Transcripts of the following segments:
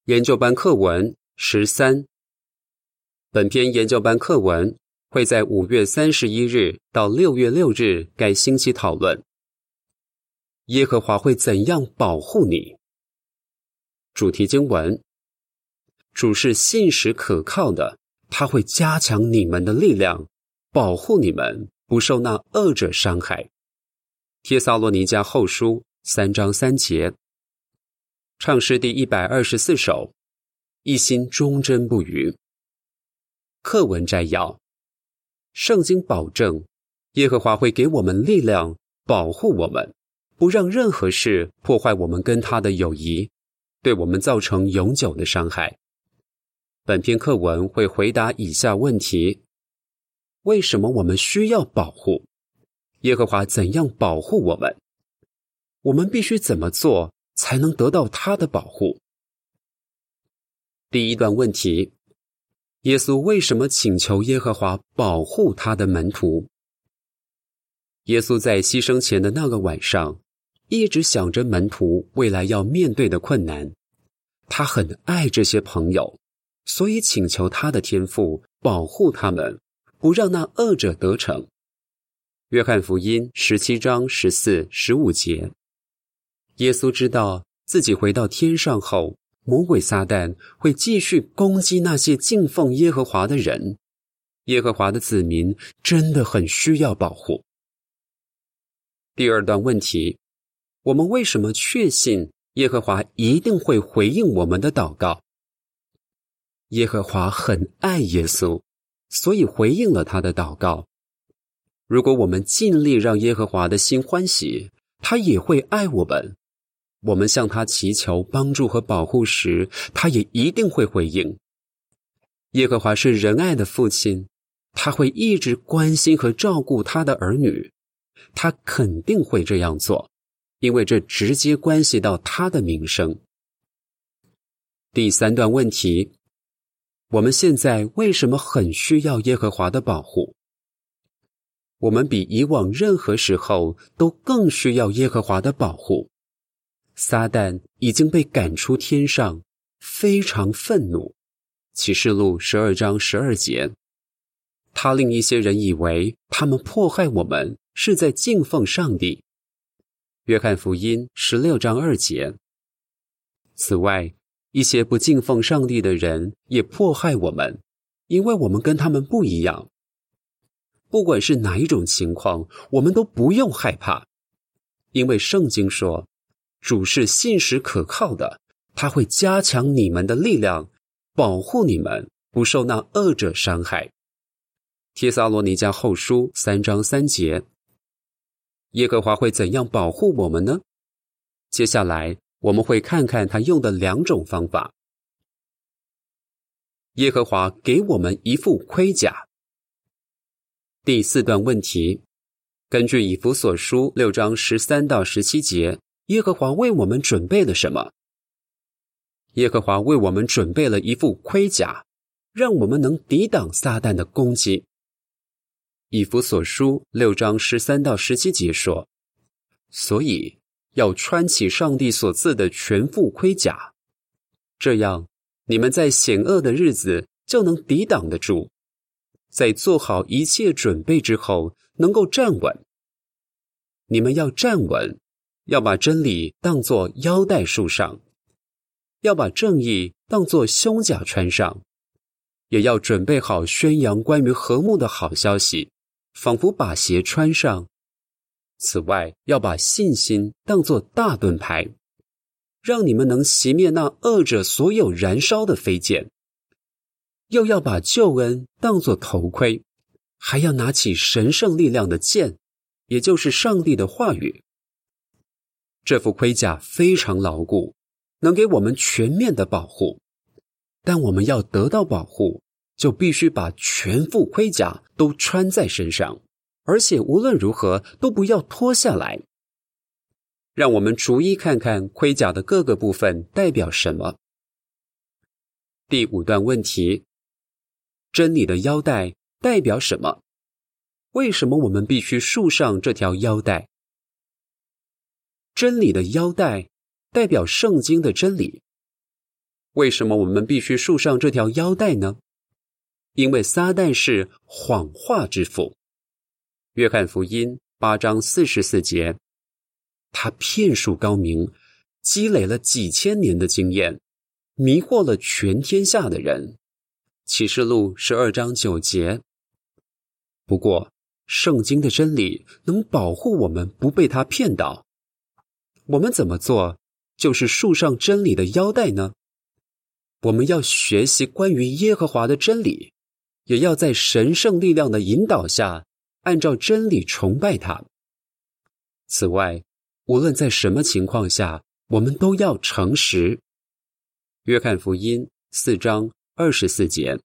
研究班课文13。本篇研究班课文会在5月31日到6月6日该星期讨论。耶和华会怎样保护你？主题经文：主是信实可靠的，他会加强你们的力量，保护你们不受那恶者伤害。帖撒罗尼迦后书3章3节。唱诗第124首，一心忠贞不渝。课文摘要：圣经保证耶和华会给我们力量，保护我们，不让任何事破坏我们跟他的友谊，对我们造成永久的伤害。本篇课文会回答以下问题：为什么我们需要保护？耶和华怎样保护我们？我们必须怎么做才能得到他的保护？第一段问题：耶稣为什么请求耶和华保护他的门徒？耶稣在牺牲前的那个晚上，一直想着门徒未来要面对的困难。他很爱这些朋友，所以请求他的天父保护他们，不让那恶者得逞。约翰福音17章14、15节。耶稣知道自己回到天上后，魔鬼撒旦会继续攻击那些敬奉耶和华的人。耶和华的子民真的很需要保护。第二段问题：我们为什么确信耶和华一定会回应我们的祷告？耶和华很爱耶稣，所以回应了他的祷告。如果我们尽力让耶和华的心欢喜，他也会爱我们。我们向他祈求帮助和保护时，他也一定会回应。耶和华是仁爱的父亲，他会一直关心和照顾他的儿女。他肯定会这样做，因为这直接关系到他的名声。第三段问题：我们现在为什么很需要耶和华的保护？我们比以往任何时候都更需要耶和华的保护。撒旦已经被赶出天上，非常愤怒。启示录12章12节。他令一些人以为他们迫害我们是在敬奉上帝。约翰福音16章2节。此外，一些不敬奉上帝的人也迫害我们，因为我们跟他们不一样。不管是哪一种情况，我们都不用害怕，因为圣经说，主是信实可靠的，他会加强你们的力量，保护你们不受那恶者伤害。帖撒罗尼迦后书3章3节。耶和华会怎样保护我们呢？接下来我们会看看他用的2种方法。耶和华给我们一副盔甲。第4段问题：根据以弗所书6章13到17节，耶和华为我们准备了什么？耶和华为我们准备了一副盔甲，让我们能抵挡撒旦的攻击。以弗所书6章13到17节说：所以要穿起上帝所赐的全副盔甲，这样你们在险恶的日子就能抵挡得住，在做好一切准备之后能够站稳。你们要站稳，要把真理当作腰带束上，要把正义当作胸甲穿上，也要准备好宣扬关于和睦的好消息，仿佛把鞋穿上。此外，要把信心当作大盾牌，让你们能熄灭那恶者所有燃烧的飞剑。又要把救恩当作头盔，还要拿起神圣力量的剑，也就是上帝的话语。这副盔甲非常牢固，能给我们全面的保护。但我们要得到保护，就必须把全副盔甲都穿在身上，而且无论如何都不要脱下来。让我们逐一看看盔甲的各个部分代表什么。第5段问题：真理的腰带代表什么？为什么我们必须束上这条腰带？真理的腰带代表圣经的真理。 为什么我们必须束上这条腰带呢？因为撒旦是谎话之父。约翰福音8章44节，他骗术高明，积累了几千年的经验，迷惑了全天下的人。启示录12章9节。不过，圣经的真理能保护我们不被他骗倒。我们怎么做，就是束上真理的腰带呢？我们要学习关于耶和华的真理，也要在神圣力量的引导下，按照真理崇拜他。此外，无论在什么情况下，我们都要诚实。约翰福音4章24节。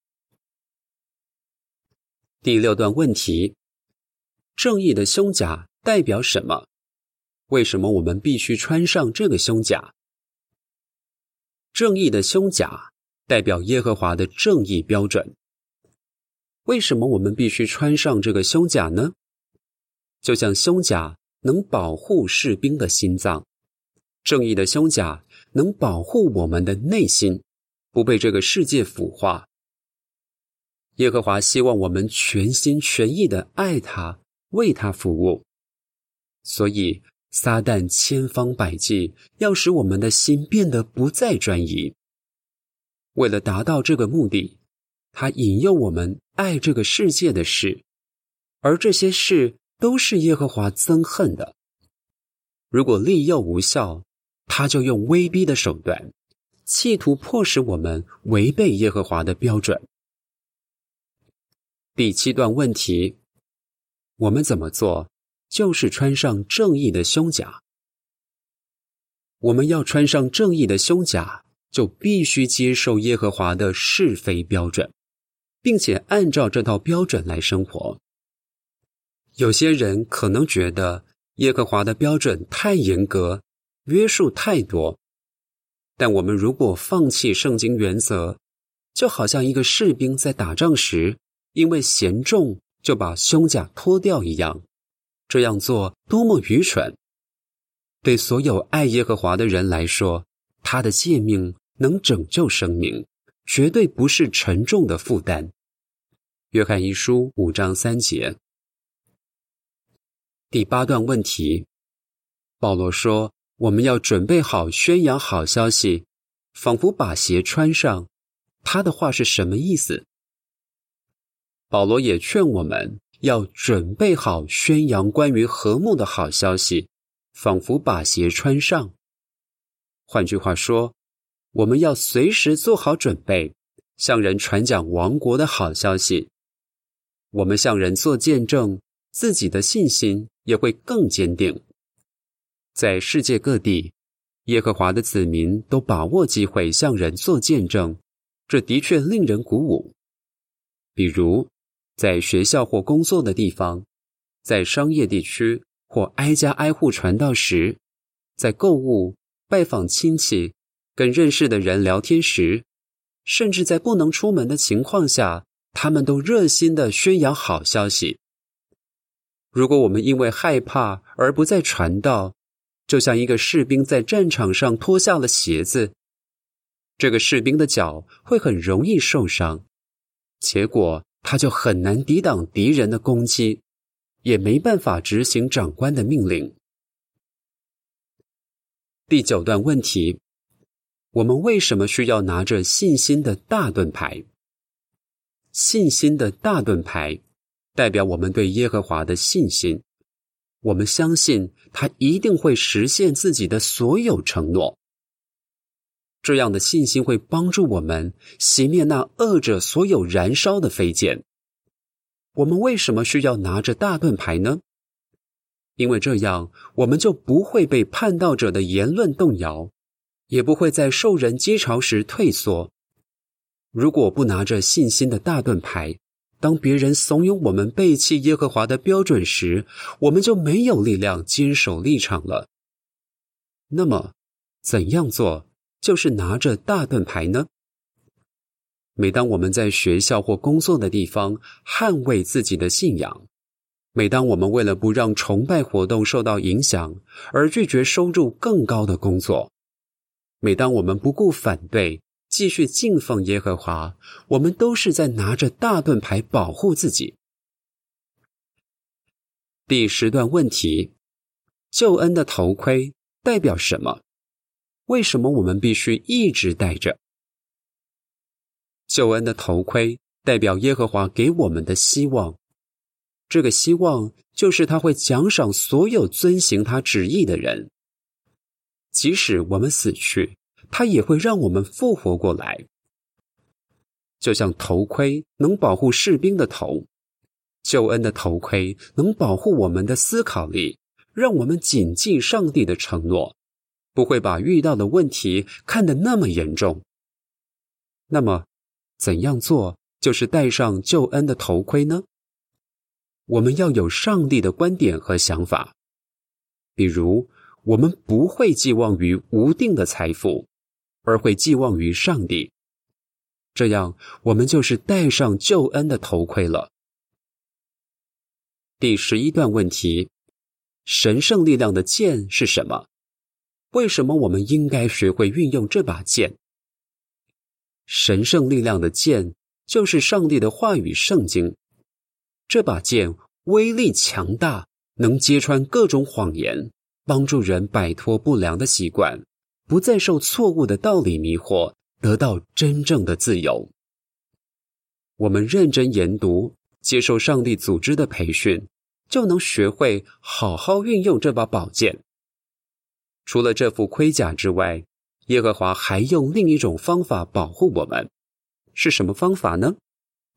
第6段问题：正义的胸甲代表什么？为什么我们必须穿上这个胸甲？正义的胸甲代表耶和华的正义标准。为什么我们必须穿上这个胸甲呢？就像胸甲能保护士兵的心脏，正义的胸甲能保护我们的内心，不被这个世界腐化。耶和华希望我们全心全意地爱他，为他服务。所以撒旦千方百计要使我们的心变得不再专一。为了达到这个目的，他引诱我们爱这个世界的事，而这些事都是耶和华憎恨的。如果利诱无效，他就用威逼的手段，企图迫使我们违背耶和华的标准。第7段问题：我们怎么做，就是穿上正义的胸甲。我们要穿上正义的胸甲，就必须接受耶和华的是非标准，并且按照这套标准来生活。有些人可能觉得耶和华的标准太严格，约束太多，但我们如果放弃圣经原则，就好像一个士兵在打仗时因为嫌重就把胸甲脱掉一样，这样做多么愚蠢！对所有爱耶和华的人来说，他的诫命能拯救生命，绝对不是沉重的负担。约翰一书5章3节。第8段问题：保罗说，我们要准备好宣扬好消息，仿佛把鞋穿上。他的话是什么意思？保罗也劝我们要准备好宣扬关于和睦的好消息，仿佛把鞋穿上。换句话说，我们要随时做好准备，向人传讲王国的好消息。我们向人做见证，自己的信心也会更坚定。在世界各地，耶和华的子民都把握机会向人做见证，这的确令人鼓舞。比如在学校或工作的地方，在商业地区或挨家挨户传道时，在购物、拜访亲戚、跟认识的人聊天时，甚至在不能出门的情况下，他们都热心地宣扬好消息。如果我们因为害怕而不再传道，就像一个士兵在战场上脱下了鞋子，这个士兵的脚会很容易受伤，结果他就很难抵挡敌人的攻击，也没办法执行长官的命令。第9段问题：我们为什么需要拿着信心的大盾牌？信心的大盾牌代表我们对耶和华的信心，我们相信他一定会实现自己的所有承诺。这样的信心会帮助我们熄灭那恶者所有燃烧的飞箭。我们为什么需要拿着大盾牌呢？因为这样我们就不会被叛道者的言论动摇，也不会在受人讥嘲时退缩。如果不拿着信心的大盾牌，当别人怂恿我们背弃耶和华的标准时，我们就没有力量坚守立场了。那么，怎样做就是拿着大盾牌呢？每当我们在学校或工作的地方捍卫自己的信仰，每当我们为了不让崇拜活动受到影响而拒绝收入更高的工作，每当我们不顾反对继续敬奉耶和华，我们都是在拿着大盾牌保护自己。第10段问题：救恩的头盔代表什么？为什么我们必须一直戴着？救恩的头盔代表耶和华给我们的希望，这个希望就是他会奖赏所有遵行他旨意的人。即使我们死去，他也会让我们复活过来。就像头盔能保护士兵的头，救恩的头盔能保护我们的思考力，让我们谨记上帝的承诺，不会把遇到的问题看得那么严重。那么，怎样做就是戴上救恩的头盔呢？我们要有上帝的观点和想法。比如，我们不会寄望于无定的财富，而会寄望于上帝。这样，我们就是戴上救恩的头盔了。第11段问题：神圣力量的剑是什么？为什么我们应该学会运用这把剑？神圣力量的剑就是上帝的话语圣经。这把剑威力强大，能揭穿各种谎言，帮助人摆脱不良的习惯，不再受错误的道理迷惑，得到真正的自由。我们认真研读，接受上帝组织的培训，就能学会好好运用这把宝剑。除了这副盔甲之外，耶和华还用另一种方法保护我们。是什么方法呢？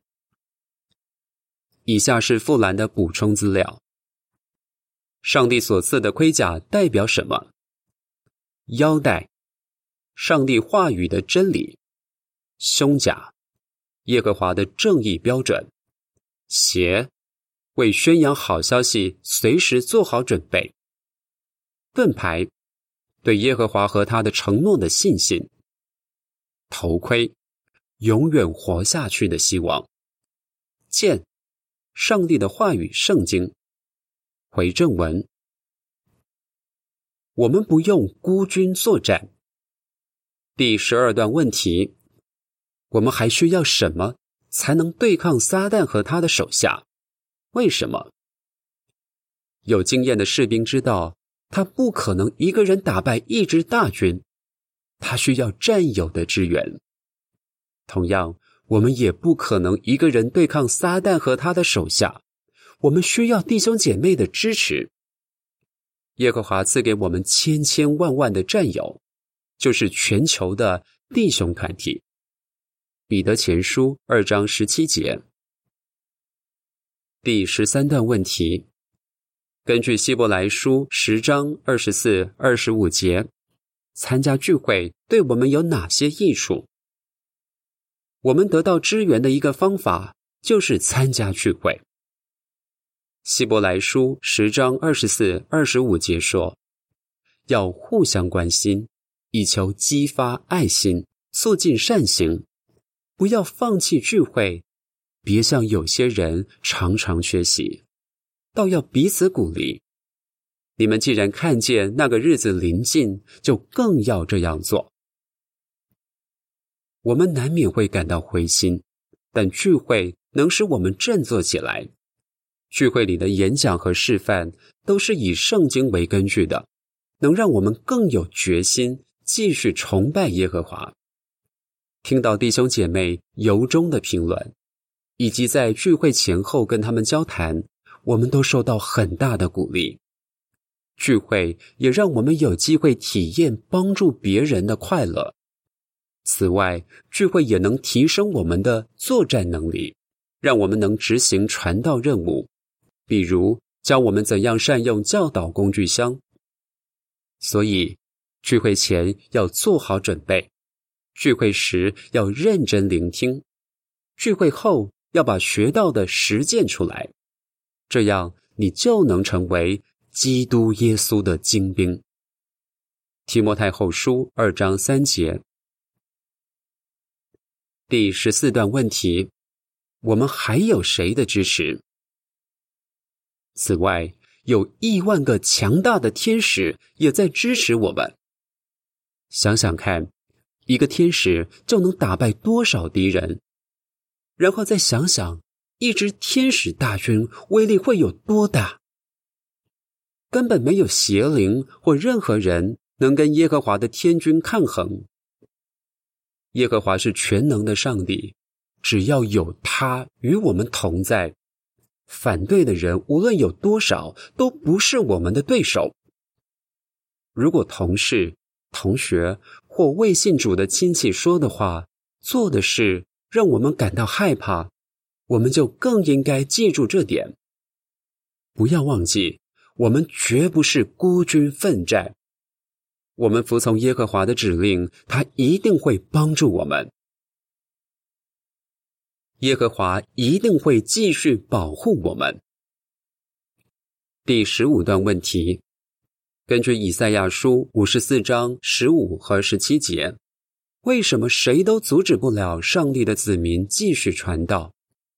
以下是富兰的补充资料。上帝所赐的盔甲代表什么？腰带，上帝话语的真理；胸甲，耶和华的正义标准；鞋，为宣扬好消息随时做好准备；盾牌，对耶和华和他的承诺的信心；头盔，永远活下去的希望；剑，上帝的话语圣经；回正文。我们不用孤军作战。第12段问题：我们还需要什么才能对抗撒旦和他的手下？为什么？有经验的士兵知道，他不可能一个人打败一支大军，他需要战友的支援。同样，我们也不可能一个人对抗撒旦和他的手下，我们需要弟兄姐妹的支持。耶和华赐给我们千千万万的战友，就是全球的弟兄团体。彼得前书2章17节。第13段问题：根据希伯来书10章24、25节，参加聚会对我们有哪些益处？我们得到支援的一个方法就是参加聚会。希伯来书10章24、25节说，要互相关心，以求激发爱心，促进善行，不要放弃聚会，别像有些人常常缺席，倒要彼此鼓励。你们既然看见那个日子临近，就更要这样做。我们难免会感到灰心，但聚会能使我们振作起来。聚会里的演讲和示范都是以圣经为根据的，能让我们更有决心继续崇拜耶和华。听到弟兄姐妹由衷的评论，以及在聚会前后跟他们交谈，我们都受到很大的鼓励。聚会也让我们有机会体验帮助别人的快乐。此外，聚会也能提升我们的作战能力，让我们能执行传道任务，比如教我们怎样善用教导工具箱。所以，聚会前要做好准备，聚会时要认真聆听，聚会后要把学到的实践出来，这样你就能成为基督耶稣的精兵。提摩太后书2章3节。第14段问题：我们还有谁的支持？此外，有亿万个强大的天使也在支持我们。想想看， 一个天使就能打败多少敌人。然后再想想，一支天使大军威力会有多大？根本没有邪灵或任何人能跟耶和华的天军抗衡。耶和华是全能的上帝，只要有他与我们同在，反对的人无论有多少，都不是我们的对手。如果同事、同学或未信主的亲戚说的话、做的事让我们感到害怕，我们就更应该记住这点。不要忘记，我们绝不是孤军奋战。我们服从耶和华的指令，他一定会帮助我们。耶和华一定会继续保护我们。第15段问题，根据以赛亚书54章15和17节，为什么谁都阻止不了上帝的子民继续传道？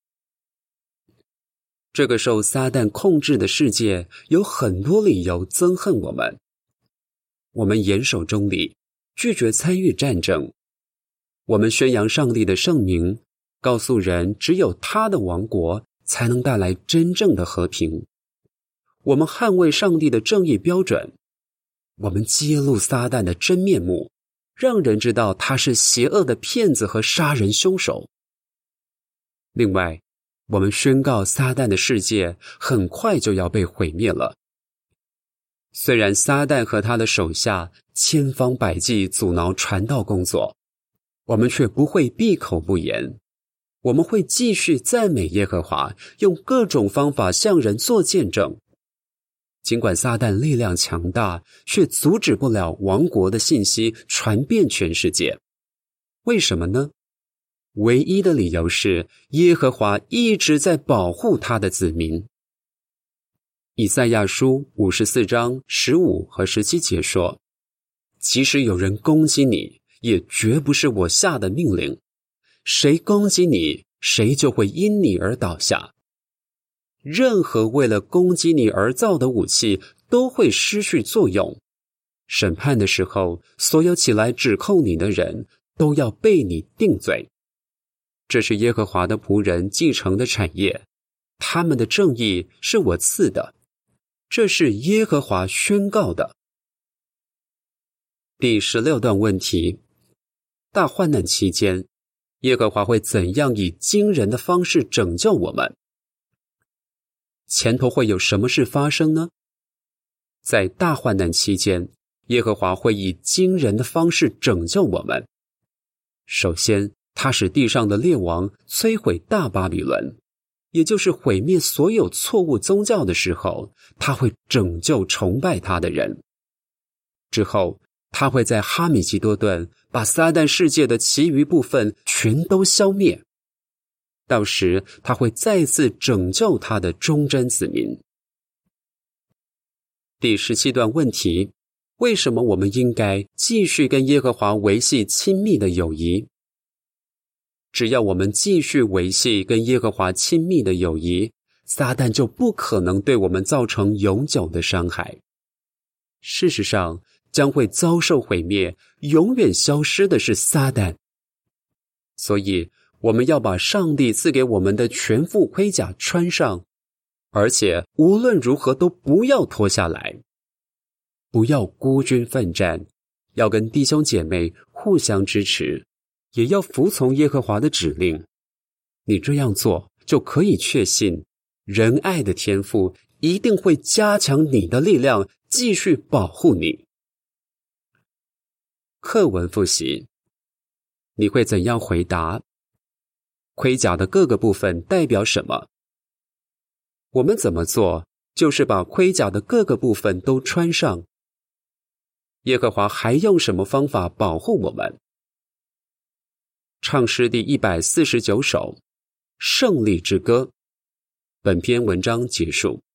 这个受撒旦控制的世界有很多理由憎恨我们。我们严守中立，拒绝参与战争。我们宣扬上帝的圣名，告诉人只有他的王国才能带来真正的和平。我们捍卫上帝的正义标准。我们揭露撒旦的真面目，让人知道他是邪恶的骗子和杀人凶手。另外，我们宣告撒旦的世界很快就要被毁灭了。虽然撒旦和他的手下千方百计阻挠传道工作，我们却不会闭口不言。我们会继续赞美耶和华，用各种方法向人做见证。尽管撒旦力量强大，却阻止不了亡国的信息传遍全世界。为什么呢？唯一的理由是耶和华一直在保护他的子民。以赛亚书54章15和17节说，即使有人攻击你，也绝不是我下的命令。谁攻击你，谁就会因你而倒下。任何为了攻击你而造的武器都会失去作用。审判的时候，所有起来指控你的人都要被你定罪。这是耶和华的仆人继承的产业，他们的正义是我赐的，这是耶和华宣告的。第16段问题，大患难期间，耶和华会怎样以惊人的方式拯救我们？前头会有什么事发生呢？在大患难期间，耶和华会以惊人的方式拯救我们。首先，他使地上的列王摧毁大巴比伦，也就是毁灭所有错误宗教的时候，他会拯救崇拜他的人。之后，他会在哈米吉多顿把撒旦世界的其余部分全都消灭。到时，他会再次拯救他的忠贞子民。第17段问题，为什么我们应该继续跟耶和华维系亲密的友谊？只要我们继续维系跟耶和华亲密的友谊，撒旦就不可能对我们造成永久的伤害。事实上，将会遭受毁灭，永远消失的是撒旦。所以，我们要把上帝赐给我们的全副盔甲穿上，而且无论如何都不要脱下来。不要孤军奋战，要跟弟兄姐妹互相支持，也要服从耶和华的指令。你这样做，就可以确信，仁爱的天父一定会加强你的力量，继续保护你。课文复习，你会怎样回答？盔甲的各个部分代表什么？我们怎么做，就是把盔甲的各个部分都穿上。耶和华还用什么方法保护我们？唱诗第149首，胜利之歌。本篇文章结束。